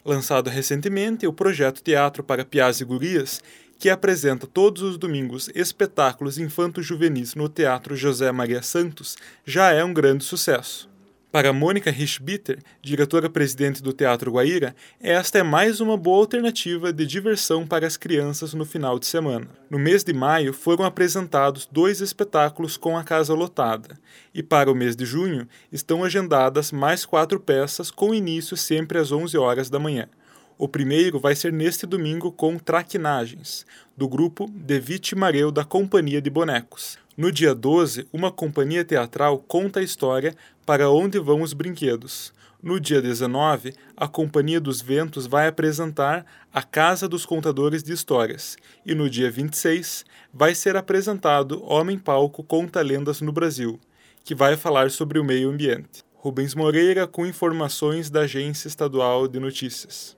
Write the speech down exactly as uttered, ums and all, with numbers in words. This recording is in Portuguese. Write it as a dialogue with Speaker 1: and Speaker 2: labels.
Speaker 1: Lançado recentemente, o projeto Teatro para Piás e Gurias, que apresenta todos os domingos espetáculos infanto-juvenis no Teatro José Maria Santos, já é um grande sucesso. Para Mônica Richbitter, diretora-presidente do Teatro Guaíra, esta é mais uma boa alternativa de diversão para as crianças no final de semana. No mês de maio foram apresentados dois espetáculos com a casa lotada, e para o mês de junho estão agendadas mais quatro peças com início sempre às onze horas da manhã. O primeiro vai ser neste domingo com Traquinagens, do grupo De Vitimareu da Companhia de Bonecos. No dia doze, uma companhia teatral conta a história Para Onde Vão os Brinquedos. No dia dezenove, a Companhia dos Ventos vai apresentar A Casa dos Contadores de Histórias. E no dia vinte e seis, vai ser apresentado Homem Palco Conta Lendas no Brasil, que vai falar sobre o meio ambiente. Rubens Moreira com informações da Agência Estadual de Notícias.